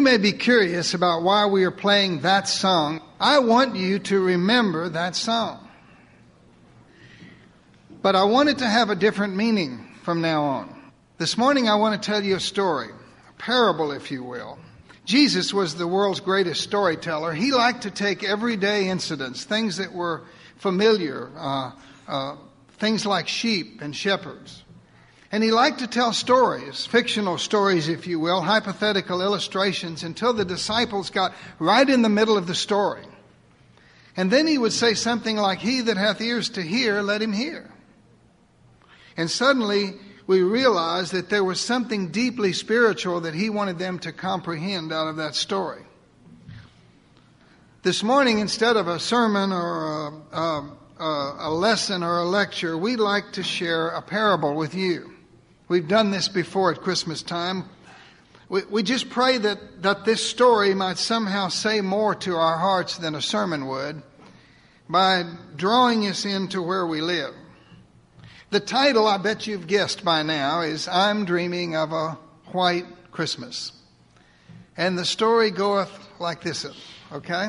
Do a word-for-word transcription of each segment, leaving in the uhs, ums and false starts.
You may be curious about why we are playing that song. I want you to remember that song. But I want it to have a different meaning from now on. This morning I want to tell you a story, a parable, if you will. Jesus was the world's greatest storyteller. He liked to take everyday incidents, things that were familiar, uh, uh, things like sheep and shepherds. And he liked to tell stories, fictional stories, if you will, hypothetical illustrations, until the disciples got right in the middle of the story. And then he would say something like, "He that hath ears to hear, let him hear." And suddenly we realized that there was something deeply spiritual that he wanted them to comprehend out of that story. This morning, instead of a sermon or a, a, a lesson or a lecture, we'd like to share a parable with you. We've done this before at Christmas time. We, we just pray that, that this story might somehow say more to our hearts than a sermon would by drawing us into where we live. The title, I bet you've guessed by now, is I'm Dreaming of a White Christmas. And the story goeth like this, okay?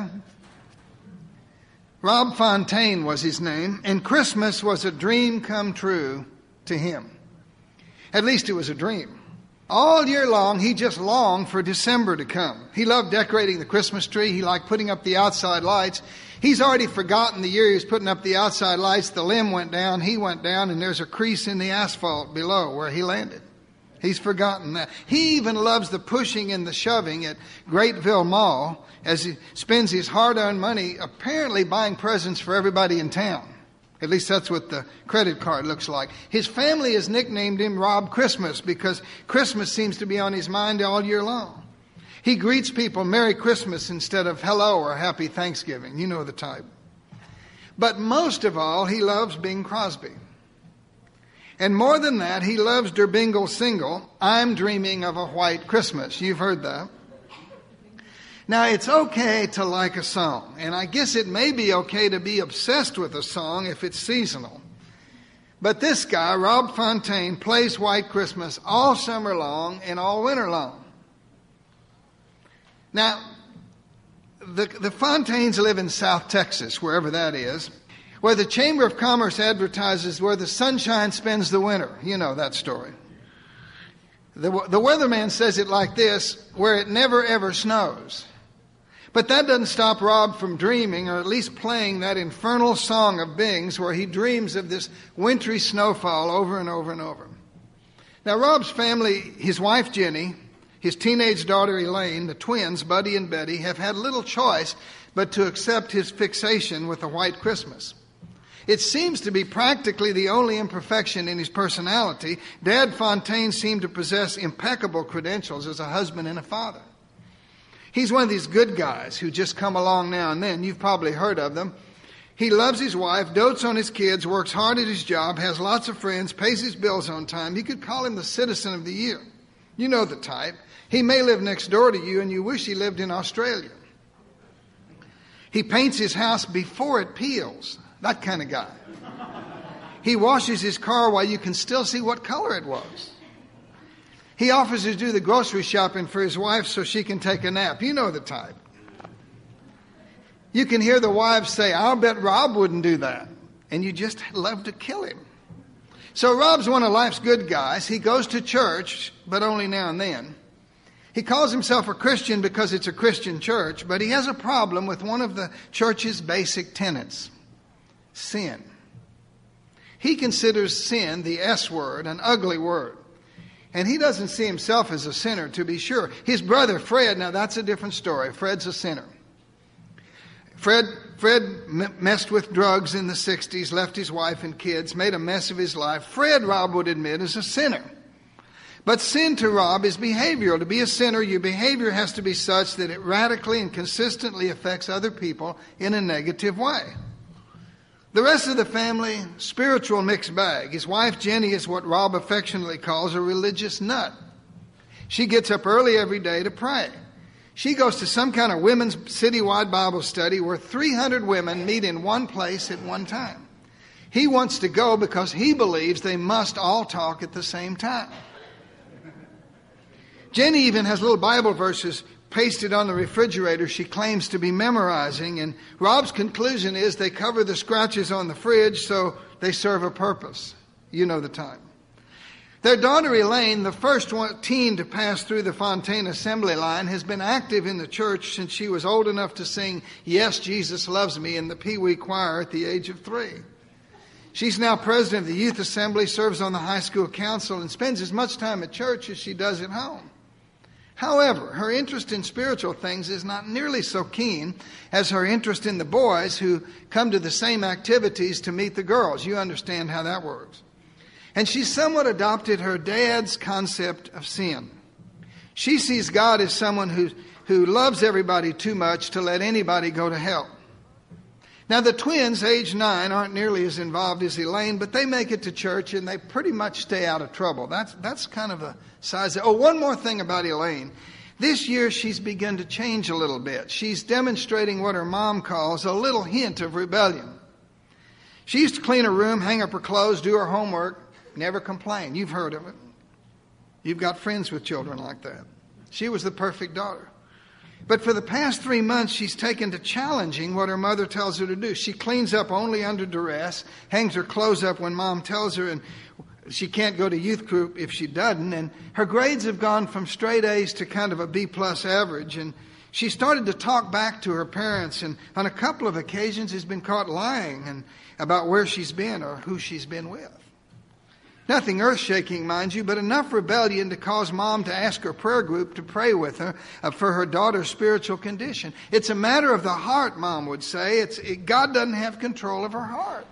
Rob Fontaine was his name, and Christmas was a dream come true to him. At least it was a dream. All year long, he just longed for December to come. He loved decorating the Christmas tree. He liked putting up the outside lights. He's already forgotten the year he was putting up the outside lights. The limb went down, he went down, and there's a crease in the asphalt below where he landed. He's forgotten that. He even loves the pushing and the shoving at Greatville Mall as he spends his hard-earned money apparently buying presents for everybody in town. At least that's what the credit card looks like. His family has nicknamed him Rob Christmas because Christmas seems to be on his mind all year long. He greets people Merry Christmas instead of hello or Happy Thanksgiving. You know the type. But most of all, he loves Bing Crosby. And more than that, he loves Der Bingle single, I'm Dreaming of a White Christmas. You've heard that. Now, it's okay to like a song, and I guess it may be okay to be obsessed with a song if it's seasonal. But this guy, Rob Fontaine, plays White Christmas all summer long and all winter long. Now, the, the Fontaines live in South Texas, wherever that is, where the Chamber of Commerce advertises where the sunshine spends the winter. You know that story. The, the weatherman says it like this, where it never ever snows. But that doesn't stop Rob from dreaming, or at least playing that infernal song of Bing's where he dreams of this wintry snowfall over and over and over. Now, Rob's family, his wife Jenny, his teenage daughter Elaine, the twins, Buddy and Betty, have had little choice but to accept his fixation with a white Christmas. It seems to be practically the only imperfection in his personality. Dad Fontaine seemed to possess impeccable credentials as a husband and a father. He's one of these good guys who just come along now and then. You've probably heard of them. He loves his wife, dotes on his kids, works hard at his job, has lots of friends, pays his bills on time. You could call him the citizen of the year. You know the type. He may live next door to you and you wish he lived in Australia. He paints his house before it peels. That kind of guy. He washes his car while you can still see what color it was. He offers to do the grocery shopping for his wife so she can take a nap. You know the type. You can hear the wives say, I'll bet Rob wouldn't do that. And you just love to kill him. So Rob's one of life's good guys. He goes to church, but only now and then. He calls himself a Christian because it's a Christian church, but he has a problem with one of the church's basic tenets. Sin. He considers sin, the S word, an ugly word. And he doesn't see himself as a sinner, to be sure. His brother, Fred, now that's a different story. Fred's a sinner. Fred, Fred m- messed with drugs in the sixties, left his wife and kids, made a mess of his life. Fred, Rob would admit, is a sinner. But sin to Rob is behavioral. To be a sinner, your behavior has to be such that it radically and consistently affects other people in a negative way. The rest of the family, spiritual mixed bag. His wife, Jenny, is what Rob affectionately calls a religious nut. She gets up early every day to pray. She goes to some kind of women's citywide Bible study where three hundred women meet in one place at one time. He wants to go because he believes they must all talk at the same time. Jenny even has little Bible verses pasted on the refrigerator she claims to be memorizing, and Rob's conclusion is they cover the scratches on the fridge so they serve a purpose. You know the time. Their daughter Elaine, the first one, teen to pass through the Fontaine assembly line, has been active in the church since she was old enough to sing "Yes, Jesus Loves Me" in the Pee Wee choir at the age of three. She's now president of the youth assembly, serves on the high school council, and spends as much time at church as she does at home. However, her interest in spiritual things is not nearly so keen as her interest in the boys who come to the same activities to meet the girls. You understand how that works. And she's somewhat adopted her dad's concept of sin. She sees God as someone who, who loves everybody too much to let anybody go to hell. Now, the twins, age nine, aren't nearly as involved as Elaine, but they make it to church and they pretty much stay out of trouble. That's, that's kind of the size. Of, oh, one more thing about Elaine. This year, she's begun to change a little bit. She's demonstrating what her mom calls a little hint of rebellion. She used to clean her room, hang up her clothes, do her homework, never complain. You've heard of it. You've got friends with children like that. She was the perfect daughter. But for the past three months, she's taken to challenging what her mother tells her to do. She cleans up only under duress, hangs her clothes up when mom tells her, and she can't go to youth group if she doesn't. And her grades have gone from straight A's to kind of a B-plus average. And she started to talk back to her parents, and on a couple of occasions has been caught lying and about where she's been or who she's been with. Nothing earth-shaking, mind you, but enough rebellion to cause mom to ask her prayer group to pray with her uh, for her daughter's spiritual condition. It's a matter of the heart, mom would say. It's it, God doesn't have control of her heart.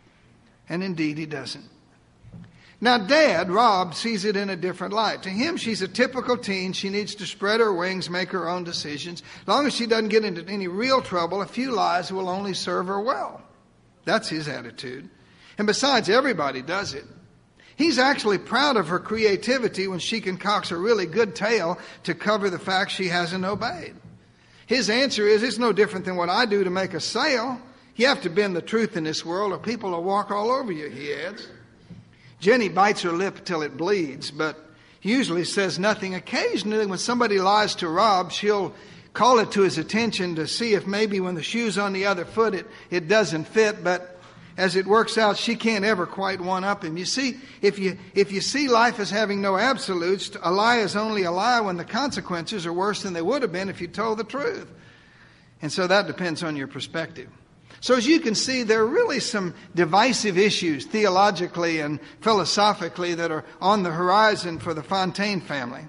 And indeed, he doesn't. Now, Dad, Rob, sees it in a different light. To him, she's a typical teen. She needs to spread her wings, make her own decisions. As long as she doesn't get into any real trouble, a few lies will only serve her well. That's his attitude. And besides, everybody does it. He's actually proud of her creativity when she concocts a really good tale to cover the fact she hasn't obeyed. His answer is, it's no different than what I do to make a sale. You have to bend the truth in this world or people will walk all over you, he adds. Jenny bites her lip till it bleeds, but usually says nothing. Occasionally, when somebody lies to Rob, she'll call it to his attention to see if maybe when the shoe's on the other foot, it, it doesn't fit, but as it works out, she can't ever quite one-up him. You see, if you if you see life as having no absolutes, a lie is only a lie when the consequences are worse than they would have been if you told the truth. And so that depends on your perspective. So as you can see, there are really some divisive issues theologically and philosophically that are on the horizon for the Fontaine family.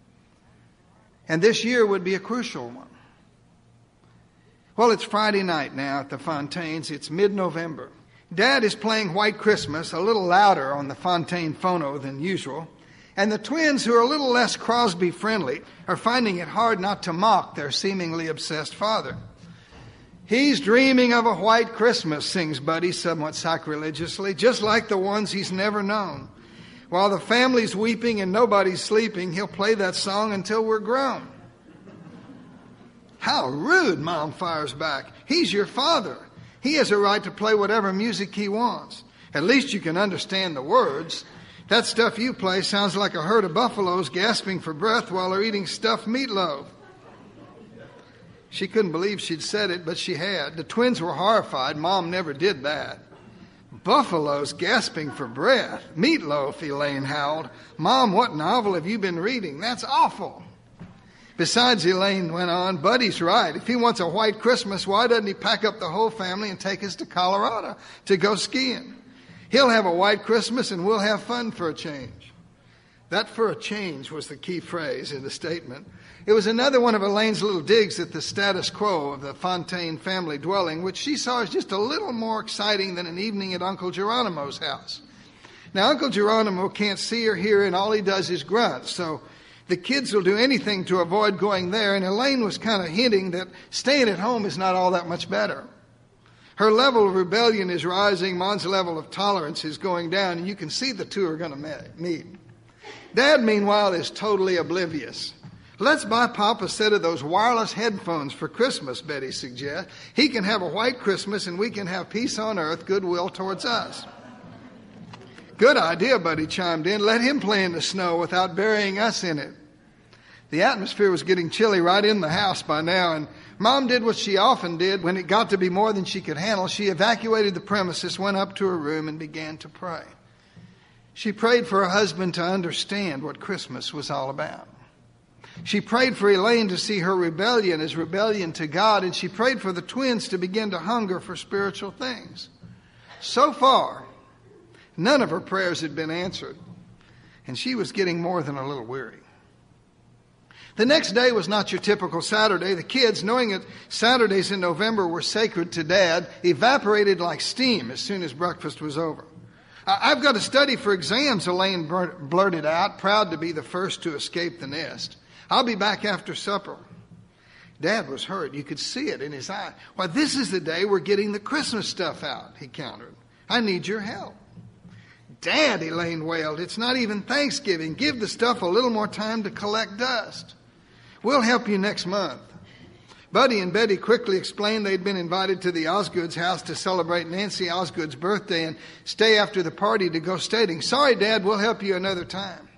And this year would be a crucial one. Well, it's Friday night now at the Fontaines. It's mid-November. Dad is playing White Christmas a little louder on the Fontaine phono than usual, and the twins, who are a little less Crosby-friendly, are finding it hard not to mock their seemingly obsessed father. "He's dreaming of a white Christmas," sings Buddy somewhat sacrilegiously, "just like the ones he's never known. While the family's weeping and nobody's sleeping, he'll play that song until we're grown." "How rude," Mom fires back. "He's your father. He has a right to play whatever music he wants. At least you can understand the words. That stuff you play sounds like a herd of buffaloes gasping for breath while they're eating stuffed meatloaf." She couldn't believe she'd said it, but she had. The twins were horrified. Mom never did that. "Buffaloes gasping for breath? Meatloaf," Elaine howled. "Mom, what novel have you been reading? That's awful." Besides, Elaine went on, Buddy's right. If he wants a white Christmas, why doesn't he pack up the whole family and take us to Colorado to go skiing? He'll have a white Christmas and we'll have fun for a change. That "for a change" was the key phrase in the statement. It was another one of Elaine's little digs at the status quo of the Fontaine family dwelling, which she saw as just a little more exciting than an evening at Uncle Geronimo's house. Now, Uncle Geronimo can't see or hear, and all he does is grunt, so the kids will do anything to avoid going there, and Elaine was kind of hinting that staying at home is not all that much better. Her level of rebellion is rising, Mom's level of tolerance is going down, and you can see the two are going to meet. Dad, meanwhile, is totally oblivious. "Let's buy Pop a set of those wireless headphones for Christmas," Betty suggests. "He can have a white Christmas, and we can have peace on earth, goodwill towards us." "Good idea," Buddy chimed in. "Let him play in the snow without burying us in it." The atmosphere was getting chilly right in the house by now, and Mom did what she often did. When it got to be more than she could handle, she evacuated the premises, went up to her room, and began to pray. She prayed for her husband to understand what Christmas was all about. She prayed for Elaine to see her rebellion as rebellion to God, and she prayed for the twins to begin to hunger for spiritual things. So far, none of her prayers had been answered, and she was getting more than a little weary. The next day was not your typical Saturday. The kids, knowing that Saturdays in November were sacred to Dad, evaporated like steam as soon as breakfast was over. "I've got to study for exams," Elaine blurted out, proud to be the first to escape the nest. "I'll be back after supper." Dad was hurt. You could see it in his eye. "Why, this is the day we're getting the Christmas stuff out," he countered. "I need your help." "Dad," Elaine wailed, "it's not even Thanksgiving. Give the stuff a little more time to collect dust." "We'll help you next month." Buddy and Betty quickly explained they'd been invited to the Osgood's house to celebrate Nancy Osgood's birthday and stay after the party to go skating. "Sorry, Dad, we'll help you another time."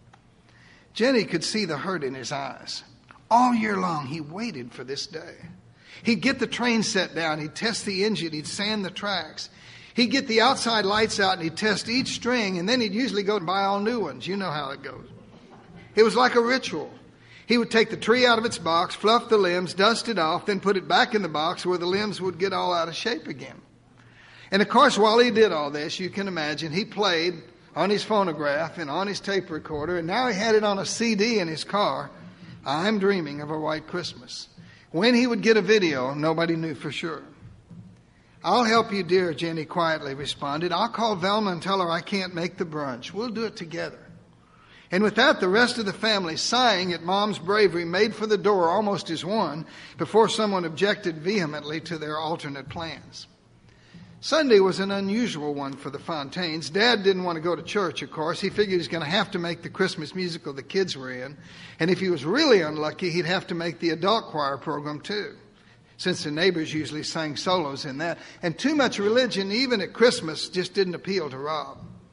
Jenny could see the hurt in his eyes. All year long, he waited for this day. He'd get the train set down, he'd test the engine, he'd sand the tracks. He'd get the outside lights out and he'd test each string, and then he'd usually go and buy all new ones. You know how it goes. It was like a ritual. He would take the tree out of its box, fluff the limbs, dust it off, then put it back in the box where the limbs would get all out of shape again. And of course, while he did all this, you can imagine, he played on his phonograph and on his tape recorder, and now he had it on a C D in his car, "I'm Dreaming of a White Christmas." When he would get a video, nobody knew for sure. "I'll help you, dear," Jenny quietly responded. "I'll call Velma and tell her I can't make the brunch. We'll do it together." And with that, the rest of the family, sighing at Mom's bravery, made for the door almost as one before someone objected vehemently to their alternate plans. Sunday was an unusual one for the Fontaines. Dad didn't want to go to church, of course. He figured he was going to have to make the Christmas musical the kids were in. And if he was really unlucky, he'd have to make the adult choir program too, since the neighbors usually sang solos in that. And too much religion, even at Christmas, just didn't appeal to Rob.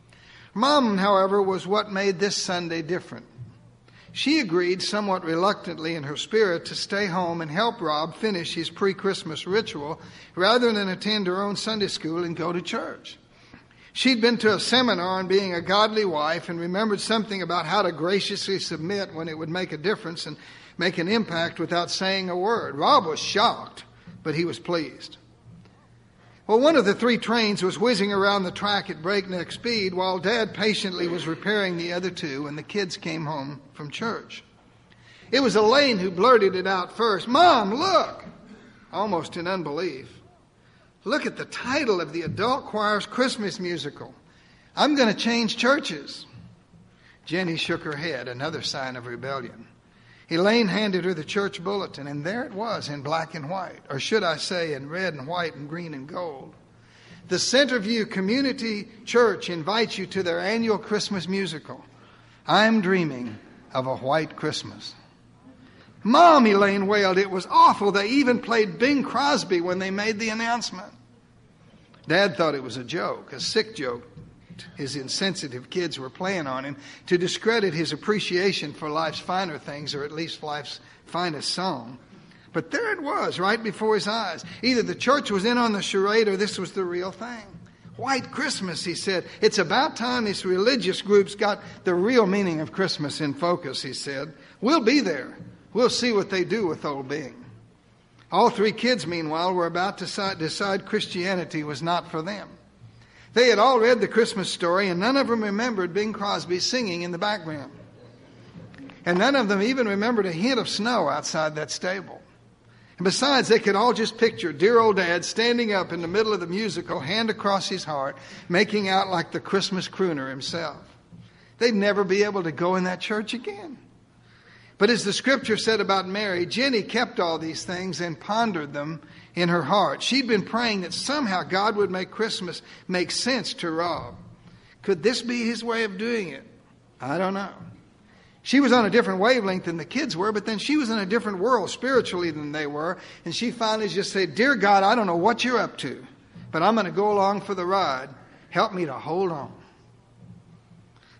Mom, however, was what made this Sunday different. She agreed, somewhat reluctantly in her spirit, to stay home and help Rob finish his pre-Christmas ritual rather than attend her own Sunday school and go to church. She'd been to a seminar on being a godly wife and remembered something about how to graciously submit when it would make a difference and make an impact without saying a word. Rob was shocked, but he was pleased. Well, one of the three trains was whizzing around the track at breakneck speed while Dad patiently was repairing the other two when the kids came home from church. It was Elaine who blurted it out first. "Mom, look!" Almost in unbelief. "Look at the title of the adult choir's Christmas musical. I'm going to change churches." Jenny shook her head, another sign of rebellion. Elaine handed her the church bulletin, and there it was in black and white, or should I say in red and white and green and gold. "The Centerview Community Church invites you to their annual Christmas musical. I'm Dreaming of a White Christmas." "Mom," Elaine wailed, "it was awful. They even played Bing Crosby when they made the announcement." Dad thought it was a joke, a sick joke his insensitive kids were playing on him to discredit his appreciation for life's finer things, or at least life's finest song. But there it was, right before his eyes. Either the church was in on the charade or this was the real thing. "White Christmas," he said. "It's about time these religious groups got the real meaning of Christmas in focus," he said. "We'll be there. We'll see what they do with old Bing." All three kids, meanwhile, were about to decide Christianity was not for them. They had all read the Christmas story, and none of them remembered Bing Crosby singing in the background. And none of them even remembered a hint of snow outside that stable. And besides, they could all just picture dear old Dad standing up in the middle of the musical, hand across his heart, making out like the Christmas crooner himself. They'd never be able to go in that church again. But as the scripture said about Mary, Jenny kept all these things and pondered them in her heart. She'd been praying that somehow God would make Christmas make sense to Rob. Could this be his way of doing it? I don't know. She was on a different wavelength than the kids were, but then she was in a different world spiritually than they were. And she finally just said, "Dear God, I don't know what you're up to, but I'm going to go along for the ride. Help me to hold on."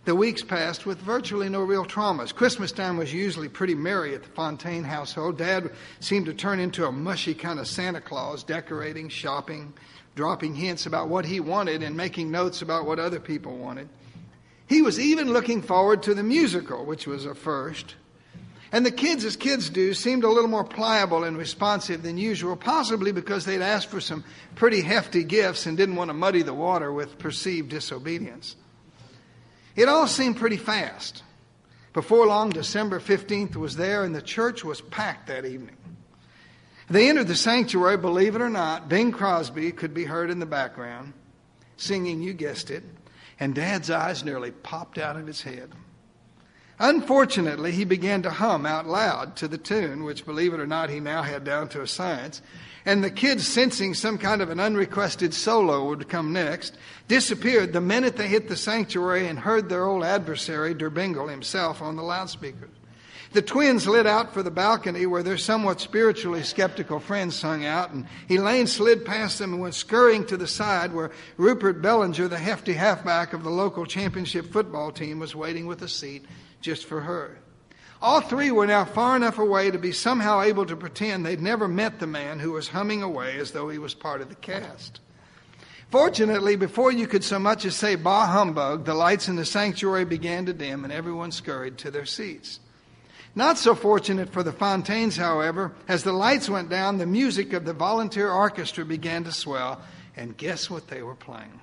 The weeks passed with virtually no real traumas. Christmas time was usually pretty merry at the Fontaine household. Dad seemed to turn into a mushy kind of Santa Claus, decorating, shopping, dropping hints about what he wanted and making notes about what other people wanted. He was even looking forward to the musical, which was a first. And the kids, as kids do, seemed a little more pliable and responsive than usual, possibly because they'd asked for some pretty hefty gifts and didn't want to muddy the water with perceived disobedience. It all seemed pretty fast. Before long, December fifteenth was there, and the church was packed that evening. They entered the sanctuary. Believe it or not, Bing Crosby could be heard in the background, singing, you guessed it, and Dad's eyes nearly popped out of his head. Unfortunately, he began to hum out loud to the tune, which, believe it or not, he now had down to a science. And the kids, sensing some kind of an unrequested solo would come next, disappeared the minute they hit the sanctuary and heard their old adversary, Der Bingle himself, on the loudspeakers. The twins lit out for the balcony where their somewhat spiritually skeptical friends hung out, and Elaine slid past them and went scurrying to the side where Rupert Bellinger, the hefty halfback of the local championship football team, was waiting with a seat just for her. All three were now far enough away to be somehow able to pretend they'd never met the man who was humming away as though he was part of the cast. Fortunately, before you could so much as say bah humbug, the lights in the sanctuary began to dim and everyone scurried to their seats. Not so fortunate for the Fontaines, however. As the lights went down, the music of the volunteer orchestra began to swell, and guess what they were playing?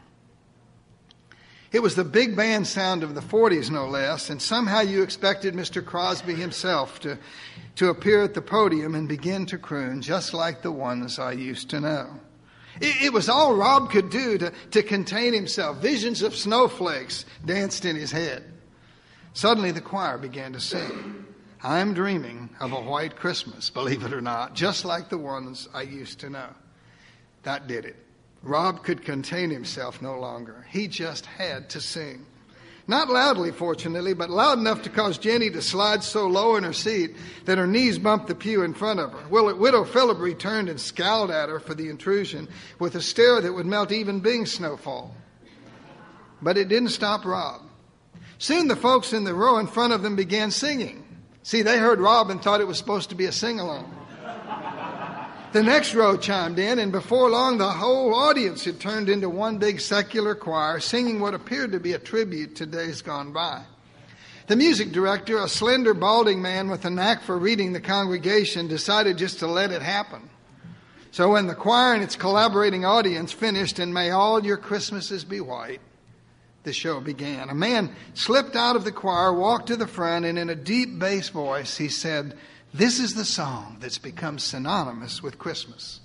It was the big band sound of the forties, no less, and somehow you expected Mister Crosby himself to, to appear at the podium and begin to croon, just like the ones I used to know. It, it was all Rob could do to, to contain himself. Visions of snowflakes danced in his head. Suddenly the choir began to sing. I'm dreaming of a white Christmas, believe it or not, just like the ones I used to know. That did it. Rob could contain himself no longer. He just had to sing. Not loudly, fortunately, but loud enough to cause Jenny to slide so low in her seat that her knees bumped the pew in front of her. Well, Widow Philibry turned and scowled at her for the intrusion with a stare that would melt even Bing's snowfall. But it didn't stop Rob. Soon the folks in the row in front of them began singing. See, they heard Rob and thought it was supposed to be a sing-along. The next row chimed in, and before long the whole audience had turned into one big secular choir, singing what appeared to be a tribute to days gone by. The music director, a slender, balding man with a knack for reading the congregation, decided just to let it happen. So when the choir and its collaborating audience finished, and may all your Christmases be white, the show began. A man slipped out of the choir, walked to the front, and in a deep bass voice he said, "This is the song that's become synonymous with Christmas."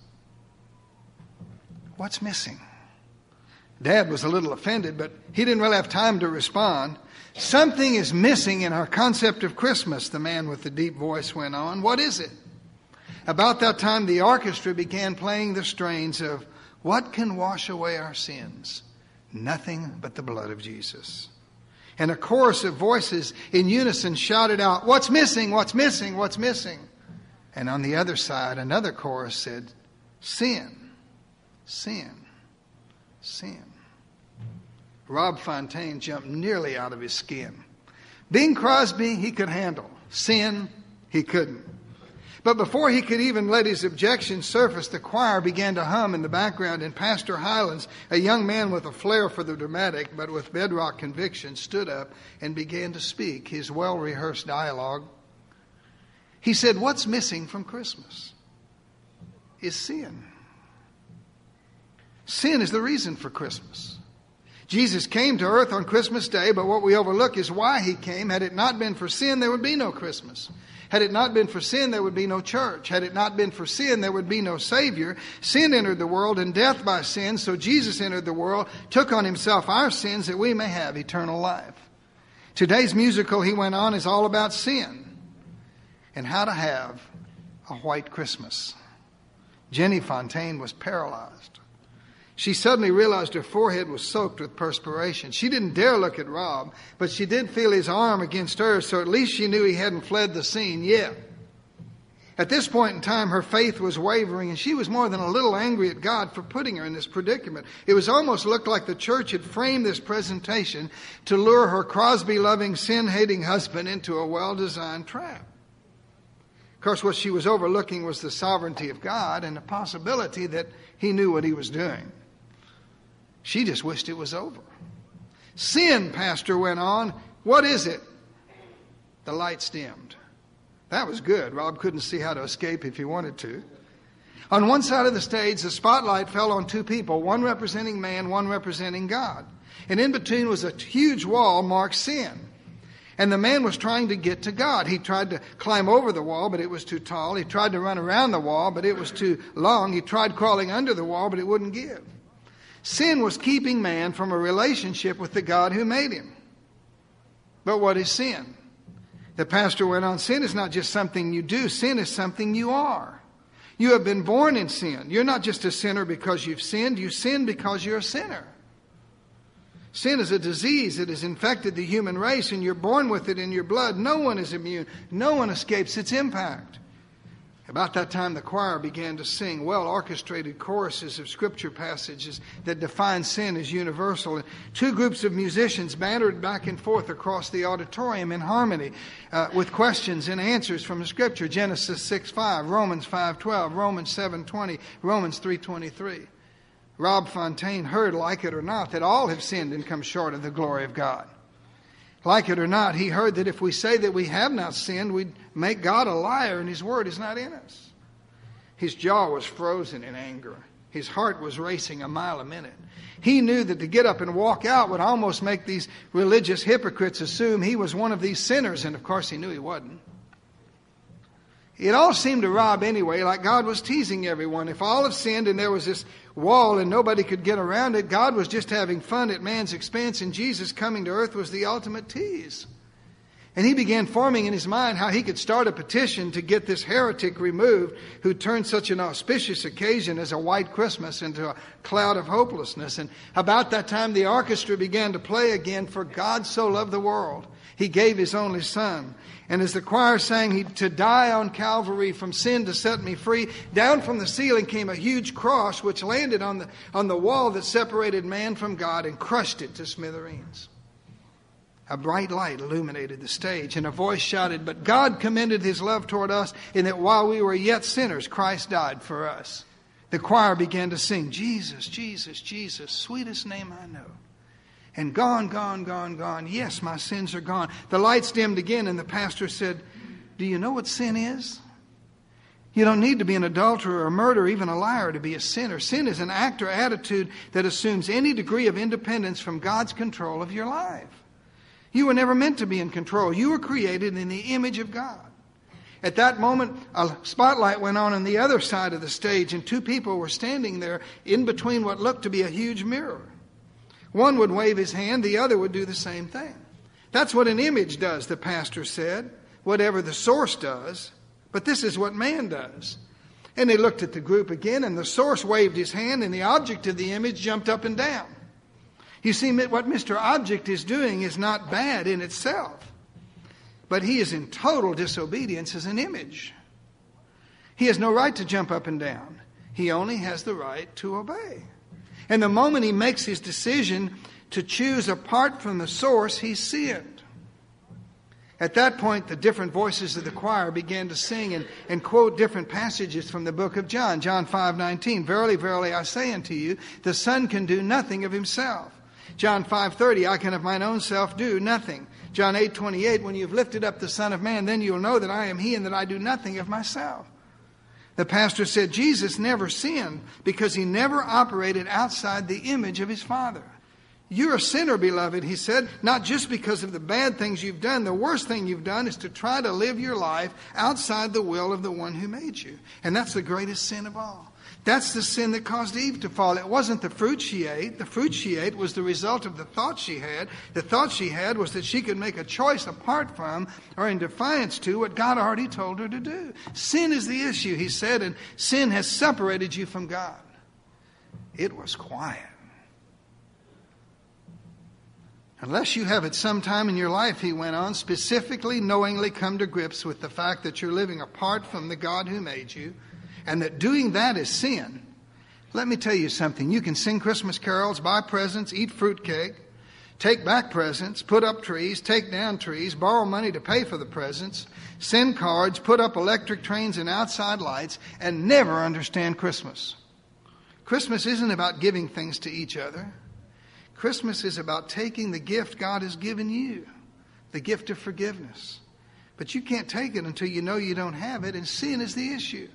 What's missing? Dad was a little offended, but he didn't really have time to respond. Something is missing in our concept of Christmas, the man with the deep voice went on. What is it? About that time, the orchestra began playing the strains of What Can Wash Away Our Sins? Nothing but the blood of Jesus. And a chorus of voices in unison shouted out, "What's missing? What's missing? What's missing?" And on the other side, another chorus said, "Sin, sin, sin." Rob Fontaine jumped nearly out of his skin. Bing Crosby, he could handle. Sin, he couldn't. But before he could even let his objections surface, the choir began to hum in the background, and Pastor Highlands, a young man with a flair for the dramatic but with bedrock conviction, stood up and began to speak his well-rehearsed dialogue. He said, "What's missing from Christmas is sin. Sin is the reason for Christmas. Jesus came to earth on Christmas Day, but what we overlook is why he came. Had it not been for sin, there would be no Christmas. Had it not been for sin, there would be no church. Had it not been for sin, there would be no Savior. Sin entered the world, and death by sin, so Jesus entered the world, took on himself our sins that we may have eternal life." Today's musical, he went on, is all about sin and how to have a white Christmas. Jenny Fontaine was paralyzed. She suddenly realized her forehead was soaked with perspiration. She didn't dare look at Rob, but she did feel his arm against hers, so at least she knew he hadn't fled the scene yet. At this point in time, her faith was wavering, and she was more than a little angry at God for putting her in this predicament. It was almost looked like the church had framed this presentation to lure her Crosby-loving, sin-hating husband into a well-designed trap. Of course, what she was overlooking was the sovereignty of God and the possibility that he knew what he was doing. She just wished it was over. Sin, Pastor went on. What is it? The lights dimmed. That was good. Rob couldn't see how to escape if he wanted to. On one side of the stage, the spotlight fell on two people, one representing man, one representing God. And in between was a huge wall marked sin. And the man was trying to get to God. He tried to climb over the wall, but it was too tall. He tried to run around the wall, but it was too long. He tried crawling under the wall, but it wouldn't give. Sin was keeping man from a relationship with the God who made him. But what is sin? The pastor went on, sin is not just something you do. Sin is something you are. You have been born in sin. You're not just a sinner because you've sinned. You sin because you're a sinner. Sin is a disease that has infected the human race, and you're born with it in your blood. No one is immune. No one escapes its impact. About that time, the choir began to sing well-orchestrated choruses of scripture passages that define sin as universal. And two groups of musicians bantered back and forth across the auditorium in harmony uh, with questions and answers from the scripture. Genesis six five, Romans five twelve, Romans seven twenty, Romans three twenty-three. Rob Fontaine heard, like it or not, that all have sinned and come short of the glory of God. Like it or not, he heard that if we say that we have not sinned, we'd make God a liar and his word is not in us. His jaw was frozen in anger. His heart was racing a mile a minute. He knew that to get up and walk out would almost make these religious hypocrites assume he was one of these sinners, and of course he knew he wasn't. It all seemed to Rob anyway like God was teasing everyone. If all have sinned and there was this wall and nobody could get around it, God was just having fun at man's expense, and Jesus coming to earth was the ultimate tease. And he began forming in his mind how he could start a petition to get this heretic removed who turned such an auspicious occasion as a white Christmas into a cloud of hopelessness. And about that time, the orchestra began to play again, For God So Loved the World. He gave his only son. And as the choir sang, he, to die on Calvary from sin to set me free, down from the ceiling came a huge cross which landed on the, on the wall that separated man from God and crushed it to smithereens. A bright light illuminated the stage, and a voice shouted, But God commended his love toward us in that while we were yet sinners, Christ died for us. The choir began to sing, Jesus, Jesus, Jesus, sweetest name I know. And gone, gone, gone, gone. Yes, my sins are gone. The lights dimmed again, and the pastor said, Do you know what sin is? You don't need to be an adulterer or a murderer, even a liar, to be a sinner. Sin is an act or attitude that assumes any degree of independence from God's control of your life. You were never meant to be in control. You were created in the image of God. At that moment, a spotlight went on on the other side of the stage, and two people were standing there in between what looked to be a huge mirror. One would wave his hand, the other would do the same thing. That's what an image does, the pastor said, whatever the source does. But this is what man does. And they looked at the group again, and the source waved his hand, and the object of the image jumped up and down. You see, what Mister Object is doing is not bad in itself, but he is in total disobedience as an image. He has no right to jump up and down. He only has the right to obey. And the moment he makes his decision to choose apart from the source, he's sinned. At that point, the different voices of the choir began to sing and, and quote different passages from the book of John. John five nineteen, Verily, verily, I say unto you, the Son can do nothing of himself. John five thirty, I can of mine own self do nothing. John eight twenty-eight, when you've lifted up the Son of Man, then you'll know that I am he and that I do nothing of myself. The pastor said Jesus never sinned because he never operated outside the image of his Father. You're a sinner, beloved, he said, not just because of the bad things you've done. The worst thing you've done is to try to live your life outside the will of the one who made you. And that's the greatest sin of all. That's the sin that caused Eve to fall. It wasn't the fruit she ate. The fruit she ate was the result of the thought she had. The thought she had was that she could make a choice apart from or in defiance to what God already told her to do. Sin is the issue, he said, and sin has separated you from God. It was quiet. Unless you have at some time in your life, he went on, specifically, knowingly come to grips with the fact that you're living apart from the God who made you, and that doing that is sin. Let me tell you something. You can sing Christmas carols, buy presents, eat fruitcake, take back presents, put up trees, take down trees, borrow money to pay for the presents, send cards, put up electric trains and outside lights, and never understand Christmas. Christmas isn't about giving things to each other. Christmas is about taking the gift God has given you, the gift of forgiveness. But you can't take it until you know you don't have it, and sin is the issue.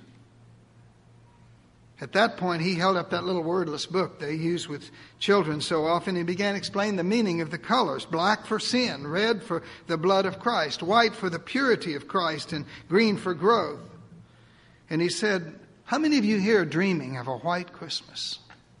At that point, he held up that little wordless book they use with children so often and began explaining the meaning of the colors. Black for sin, red for the blood of Christ, white for the purity of Christ, and green for growth. And he said, how many of you here are dreaming of a white Christmas?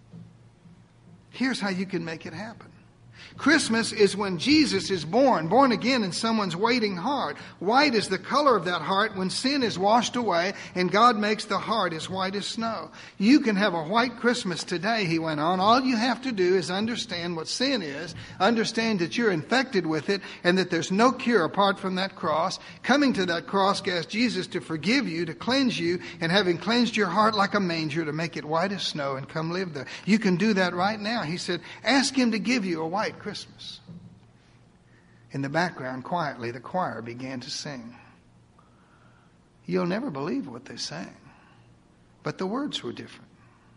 Here's how you can make it happen. Christmas is when Jesus is born, born again in someone's waiting heart. White is the color of that heart when sin is washed away and God makes the heart as white as snow. You can have a white Christmas today, he went on. All you have to do is understand what sin is, understand that you're infected with it and that there's no cure apart from that cross. Coming to that cross, ask Jesus to forgive you, to cleanse you, and having cleansed your heart like a manger, to make it white as snow and come live there. You can do that right now. He said, ask him to give you a white Christmas. In the background, quietly, the choir began to sing. You'll never believe what they sang, but the words were different.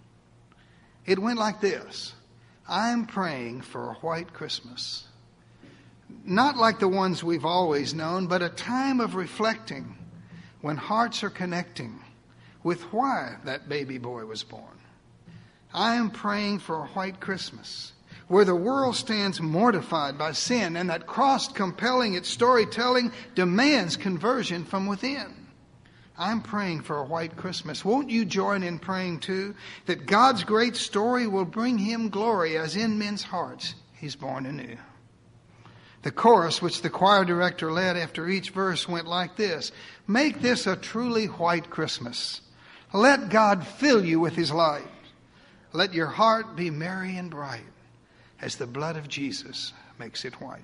It went like this. I'm praying for a white Christmas. Not like the ones we've always known, but a time of reflecting when hearts are connecting with why that baby boy was born. I am praying for a white Christmas, where the world stands mortified by sin, and that cross compelling its storytelling demands conversion from within. I'm praying for a white Christmas. Won't you join in praying too, that God's great story will bring him glory as in men's hearts he's born anew? The chorus, which the choir director led after each verse, went like this. Make this a truly white Christmas. Let God fill you with his light. Let your heart be merry and bright, as the blood of Jesus makes it white.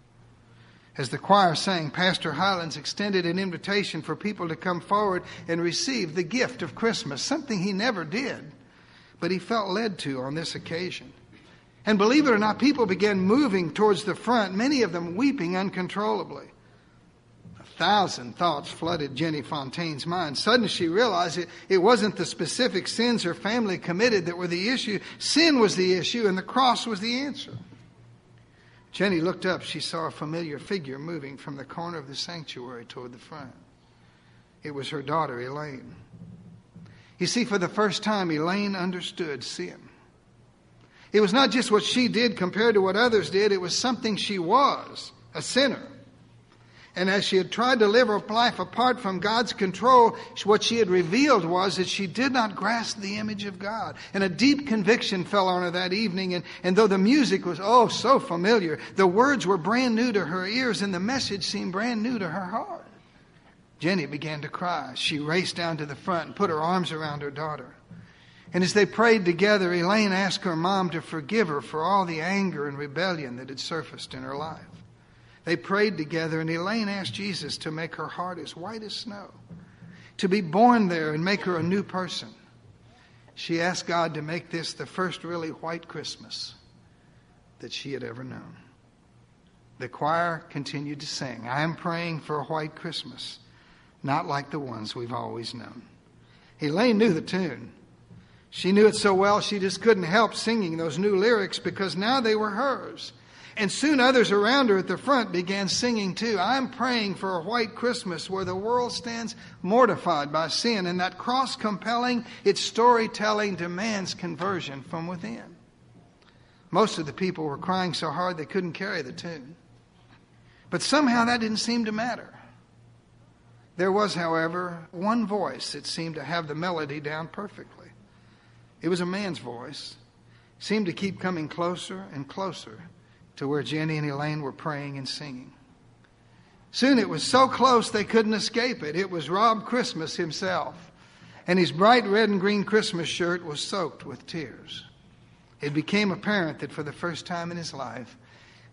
As the choir sang, Pastor Highlands extended an invitation for people to come forward and receive the gift of Christmas, something he never did, but he felt led to on this occasion. And believe it or not, people began moving towards the front, many of them weeping uncontrollably. A thousand thoughts flooded Jenny Fontaine's mind. Suddenly she realized it, it wasn't the specific sins her family committed that were the issue. Sin was the issue, and the cross was the answer. Jenny looked up. She saw a familiar figure moving from the corner of the sanctuary toward the front. It was her daughter, Elaine. You see, for the first time, Elaine understood sin. It was not just what she did compared to what others did. It was something she was, a sinner. And as she had tried to live her life apart from God's control, what she had revealed was that she did not grasp the image of God. And a deep conviction fell on her that evening. And, and though the music was, oh, so familiar, the words were brand new to her ears and the message seemed brand new to her heart. Jenny began to cry. She raced down to the front and put her arms around her daughter. And as they prayed together, Elaine asked her mom to forgive her for all the anger and rebellion that had surfaced in her life. They prayed together, and Elaine asked Jesus to make her heart as white as snow, to be born there and make her a new person. She asked God to make this the first really white Christmas that she had ever known. The choir continued to sing, I am praying for a white Christmas, not like the ones we've always known. Elaine knew the tune. She knew it so well she just couldn't help singing those new lyrics because now they were hers. And soon others around her at the front began singing too. I'm praying for a white Christmas where the world stands mortified by sin, and that cross compelling its storytelling demands conversion from within. Most of the people were crying so hard they couldn't carry the tune. But somehow that didn't seem to matter. There was, however, one voice that seemed to have the melody down perfectly. It was a man's voice. It seemed to keep coming closer and closer to where Jenny and Elaine were praying and singing. Soon it was so close they couldn't escape it. It was Rob Christmas himself. And his bright red and green Christmas shirt was soaked with tears. It became apparent that for the first time in his life,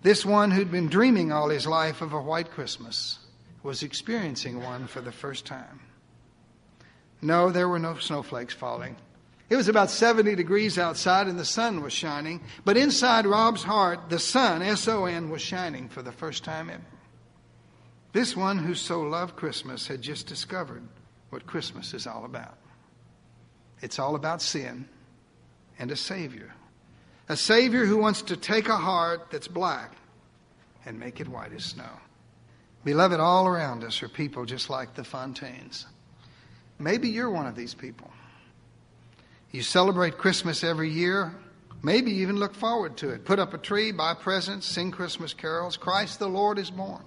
This one who'd been dreaming all his life of a white Christmas was experiencing one for the first time. No, there were no snowflakes falling. It was about seventy degrees outside and the sun was shining. But inside Rob's heart, the sun, S O N, was shining for the first time ever. This one who so loved Christmas had just discovered what Christmas is all about. It's all about sin and a Savior. A Savior who wants to take a heart that's black and make it white as snow. Beloved, all around us are people just like the Fontaines. Maybe you're one of these people. You celebrate Christmas every year. Maybe you even look forward to it. Put up a tree, buy presents, sing Christmas carols. Christ the Lord is born.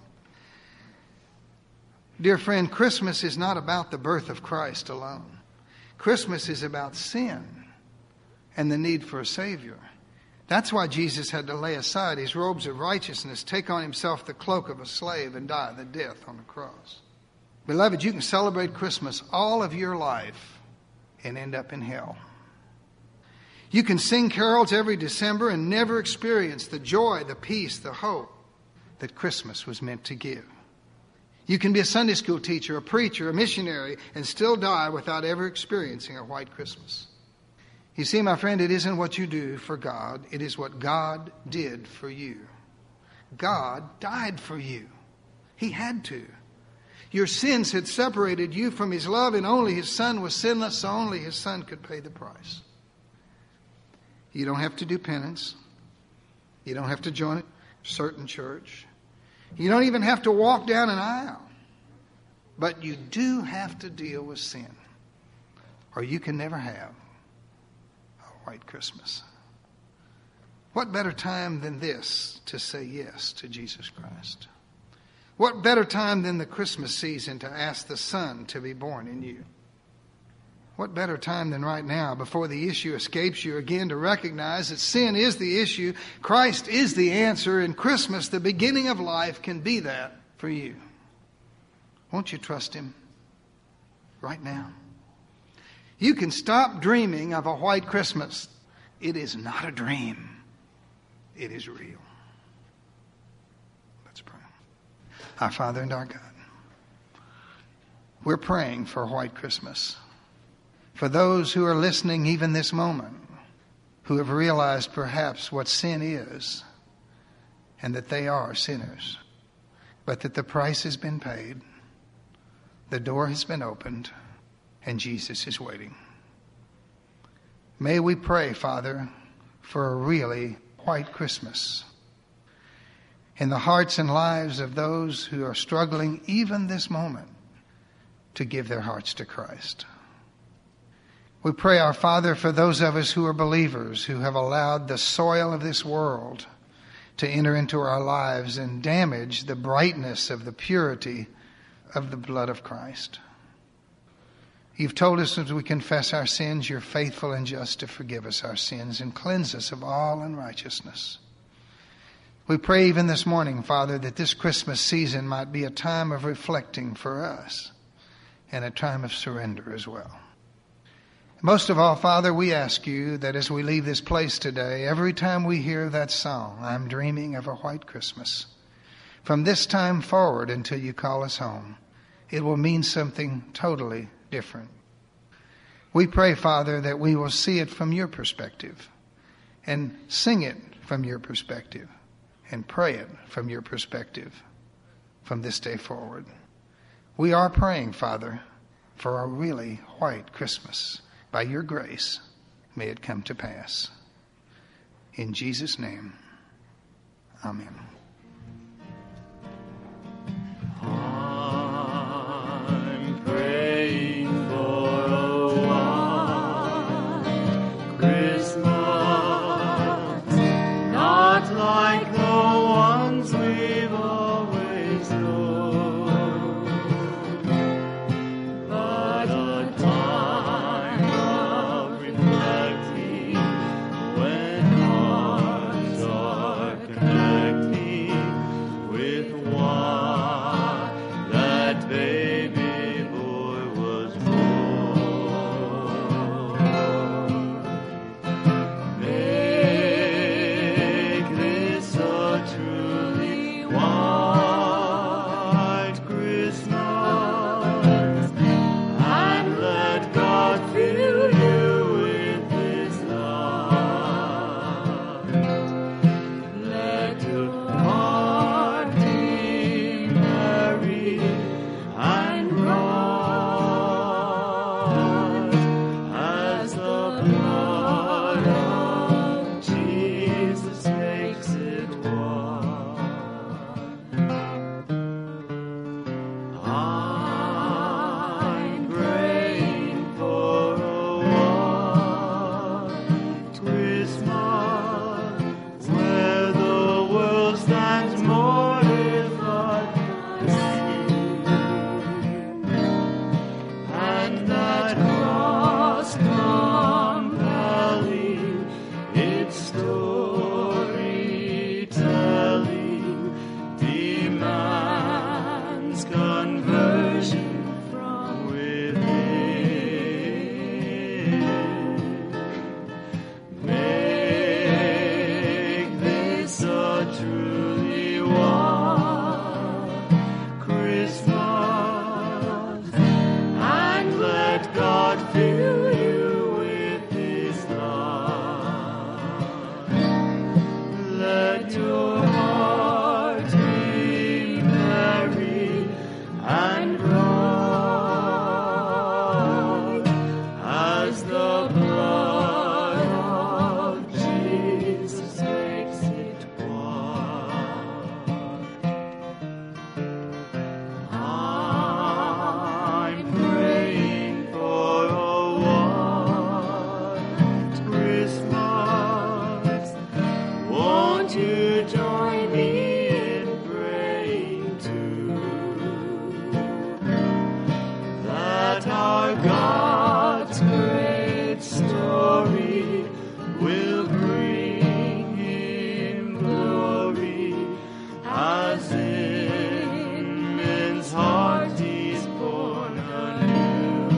Dear friend, Christmas is not about the birth of Christ alone. Christmas is about sin and the need for a Savior. That's why Jesus had to lay aside his robes of righteousness, take on himself the cloak of a slave, and die the death on the cross. Beloved, you can celebrate Christmas all of your life and end up in hell. You can sing carols every December and never experience the joy, the peace, the hope that Christmas was meant to give. You can be a Sunday school teacher, a preacher, a missionary, and still die without ever experiencing a white Christmas. You see, my friend, it isn't what you do for God. It is what God did for you. God died for you. He had to. Your sins had separated you from his love, and only his Son was sinless, so only his Son could pay the price. You don't have to do penance. You don't have to join a certain church. You don't even have to walk down an aisle. But you do have to deal with sin, or you can never have a white Christmas. What better time than this to say yes to Jesus Christ? What better time than the Christmas season to ask the Son to be born in you? What better time than right now, before the issue escapes you again, to recognize that sin is the issue, Christ is the answer, and Christmas, the beginning of life, can be that for you. Won't you trust him right now? You can stop dreaming of a white Christmas. It is not a dream. It is real. Let's pray. Our Father and our God, we're praying for a white Christmas. For those who are listening even this moment, who have realized perhaps what sin is, and that they are sinners, but that the price has been paid, the door has been opened, and Jesus is waiting. May we pray, Father, for a really white Christmas in the hearts and lives of those who are struggling even this moment to give their hearts to Christ. We pray, our Father, for those of us who are believers, who have allowed the soil of this world to enter into our lives and damage the brightness of the purity of the blood of Christ. You've told us as we confess our sins, you're faithful and just to forgive us our sins and cleanse us of all unrighteousness. We pray even this morning, Father, that this Christmas season might be a time of reflecting for us and a time of surrender as well. Most of all, Father, we ask you that as we leave this place today, every time we hear that song, I'm dreaming of a white Christmas, from this time forward until you call us home, it will mean something totally different. We pray, Father, that we will see it from your perspective and sing it from your perspective and pray it from your perspective from this day forward. We are praying, Father, for a really white Christmas. By your grace, may it come to pass. In Jesus' name, amen. I'm praying for a white Christmas, not like the ones we've always known, but a time of reflecting when hearts are connecting. won't you join me in praying too, that our God's great story will bring him glory, as in men's heart he's born anew.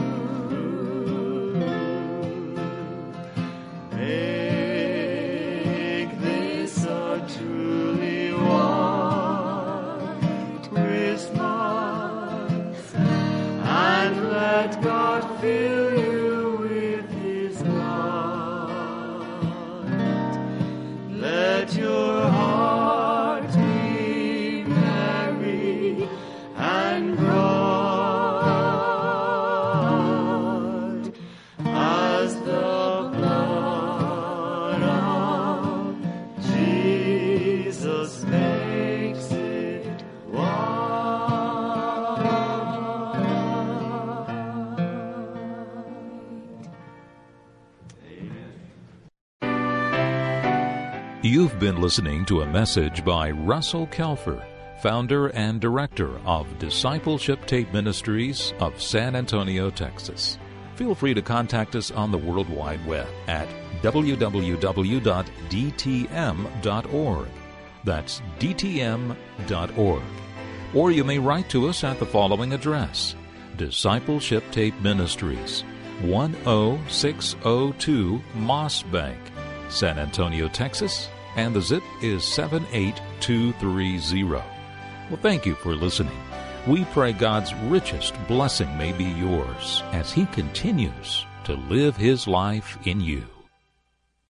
Make this a truly white Christmas, and let God fill you with his light. Let your heart be merry and bright, as the blood of Jesus makes it white. You've been listening to a message by Russell Kelfer, founder and director of Discipleship Tape Ministries of San Antonio, Texas. Feel free to contact us on the World Wide Web at w w w dot d t m dot org. That's d t m dot org. Or you may write to us at the following address: Discipleship Tape Ministries, one oh six oh two Moss Bank, San Antonio, Texas, and the zip is seven eight two three zero. Well, thank you for listening. We pray God's richest blessing may be yours as He continues to live His life in you.